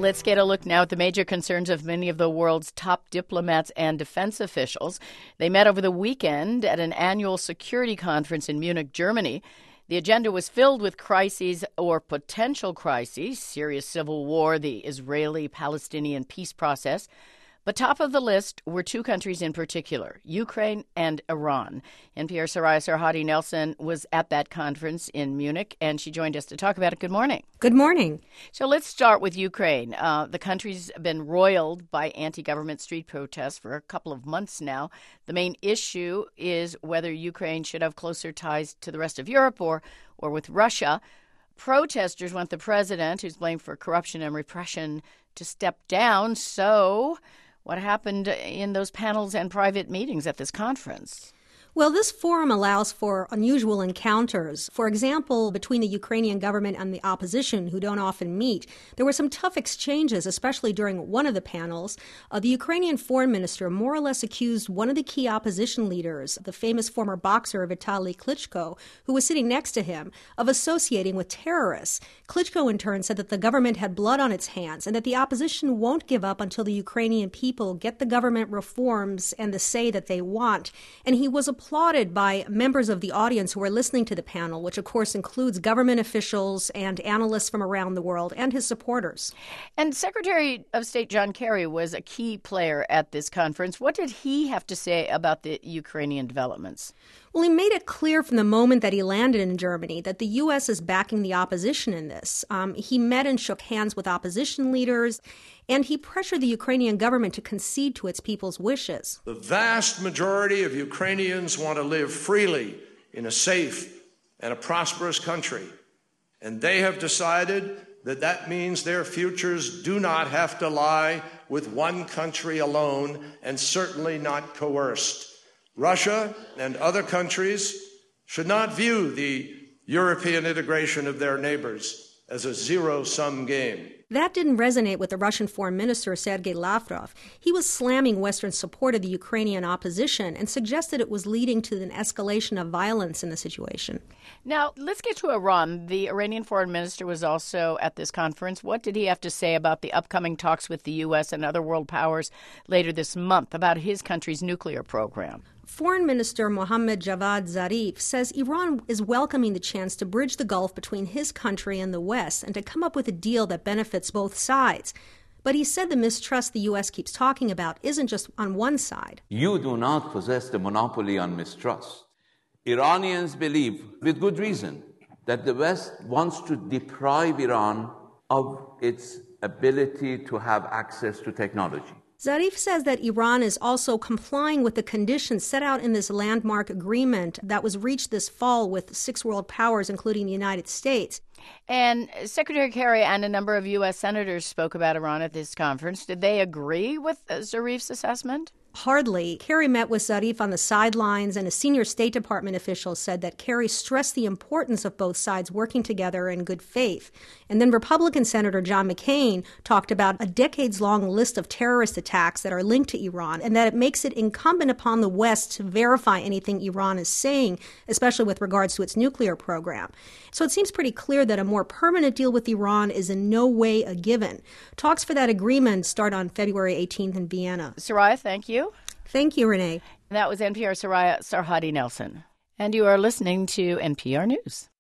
Let's get a look now at the major concerns of many of the world's top diplomats and defense officials. They met over the weekend at an annual security conference in Munich, Germany. The agenda was filled with crises or potential crises: Syria's civil war, the Israeli-Palestinian peace process. But top of the list were two countries in particular, Ukraine and Iran. NPR's Soraya Sarhadi Nelson was at that conference in Munich, and she joined us to talk about it. Good morning. Good morning. So let's start with Ukraine. The country's been roiled by anti-government street protests for a couple of months now. The main issue is whether Ukraine should have closer ties to the rest of Europe or with Russia. Protesters want the president, who's blamed for corruption and repression, to step down. So what happened in those panels and private meetings at this conference? Well, this forum allows for unusual encounters. For example, between the Ukrainian government and the opposition, who don't often meet, there were some tough exchanges, especially during one of the panels. The Ukrainian foreign minister more or less accused one of the key opposition leaders, the famous former boxer Vitaly Klitschko, who was sitting next to him, of associating with terrorists. Klitschko, in turn, said that the government had blood on its hands and that the opposition won't give up until the Ukrainian people get the government reforms and the say that they want. And he was applauded by members of the audience who were listening to the panel, which of course includes government officials and analysts from around the world and his supporters. And Secretary of State John Kerry was a key player at this conference. What did he have to say about the Ukrainian developments? Well, he made it clear from the moment that he landed in Germany that the U.S. is backing the opposition in this. He met and shook hands with opposition leaders, and he pressured the Ukrainian government to concede to its people's wishes. The vast majority of Ukrainians want to live freely in a safe and a prosperous country, and they have decided that that means their futures do not have to lie with one country alone, and certainly not coerced. Russia and other countries should not view the European integration of their neighbors as a zero-sum game. That didn't resonate with the Russian Foreign Minister, Sergei Lavrov. He was slamming Western support of the Ukrainian opposition and suggested it was leading to an escalation of violence in the situation. Now, let's get to Iran. The Iranian Foreign Minister was also at this conference. What did he have to say about the upcoming talks with the U.S. and other world powers later this month about his country's nuclear program? Foreign Minister Mohammad Javad Zarif says Iran is welcoming the chance to bridge the gulf between his country and the West and to come up with a deal that benefits both sides. But he said the mistrust the U.S. keeps talking about isn't just on one side. You do not possess the monopoly on mistrust. Iranians believe, with good reason, that the West wants to deprive Iran of its ability to have access to technology. Zarif says that Iran is also complying with the conditions set out in this landmark agreement that was reached this fall with 6 world powers, including the United States. And Secretary Kerry and a number of U.S. senators spoke about Iran at this conference. Did they agree with Zarif's assessment? Hardly. Kerry met with Zarif on the sidelines, and a senior State Department official said that Kerry stressed the importance of both sides working together in good faith. And then Republican Senator John McCain talked about a decades-long list of terrorist attacks that are linked to Iran, and that it makes it incumbent upon the West to verify anything Iran is saying, especially with regards to its nuclear program. So it seems pretty clear that a more permanent deal with Iran is in no way a given. Talks for that agreement start on February 18th in Vienna. Soraya, thank you. Thank you, Renee. That was NPR's Soraya Sarhadi Nelson. And you are listening to NPR News.